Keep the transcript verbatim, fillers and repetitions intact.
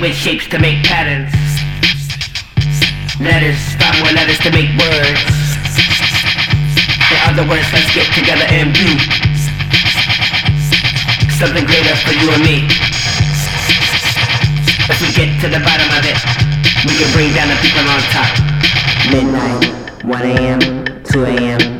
with shapes to make patterns. Letters, find more letters to make words. In other words, let's get together and do something greater for you and me. If we get to the bottom of it, we can bring down the people on top. Midnight, one a.m., two a.m.